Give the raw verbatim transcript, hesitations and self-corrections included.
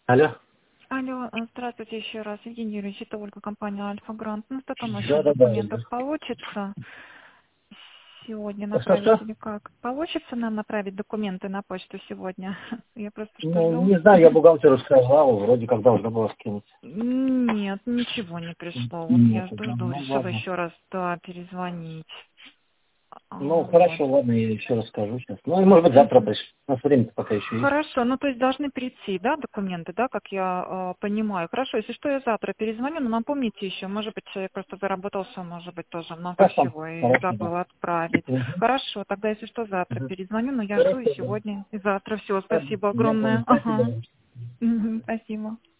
Алло. Алло, а, здравствуйте еще раз. Евгений Юрьевич, это Ольга, компания Альфа Грант. Ну, что там Да, насчет да, да. документов получится сегодня направить Что-что? или как? Получится нам направить документы на почту сегодня? Я просто что Ну, жду. не знаю, я бухгалтеру сказал, вроде как должна была скинуть. Нет, ничего не пришло. Вот Нет, я жду, да, жду, ну решила ладно. еще раз, да, перезвонить. Ну, А, Вот. хорошо, ладно, я еще расскажу сейчас. Ну, и может быть завтра Мгм. пришлю. У нас время пока еще есть. Хорошо, ну то есть должны прийти, да, документы, да, как я э, понимаю. Хорошо, если что, я завтра перезвоню, но напомните еще, может быть, человек просто заработался, может быть, тоже много Хорошо, всего и хорошо, да. забыл отправить. Мгм. Хорошо, тогда если что, завтра Мгм. перезвоню, но я жду и Хорошо, да. сегодня, и завтра. Все, Ладно, спасибо я понял, огромное. спасибо. Ага. Мгм, спасибо.